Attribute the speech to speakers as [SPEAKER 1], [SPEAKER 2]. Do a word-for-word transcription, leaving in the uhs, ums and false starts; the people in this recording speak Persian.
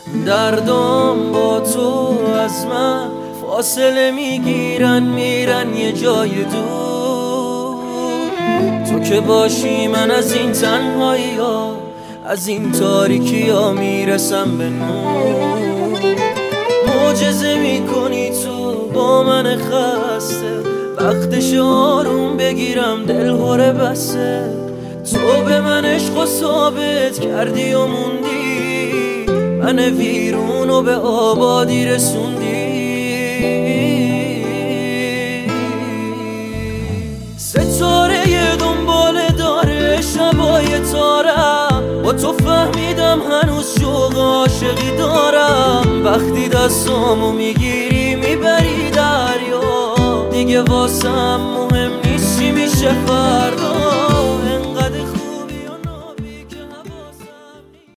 [SPEAKER 1] دردم با تو از من فاصله میگیرن، میرن یه جای دور. تو که باشی من از این تنهایی ها، از این تاریکی ها میرسم به نور. معجزه میکنی تو با من خسته، وقتش آروم بگیرم دل هره بسته. تو به من عشق و ثابت کردی و موندی، من ویرون و به آبادی رسوندی. ستاره دنبال داره شبای تارم، با تو فهمیدم هنوز شوق عاشقی دارم. وقتی دستامو میگیری میبری دریا، دیگه واسم مهم نیست چی میشه فردا.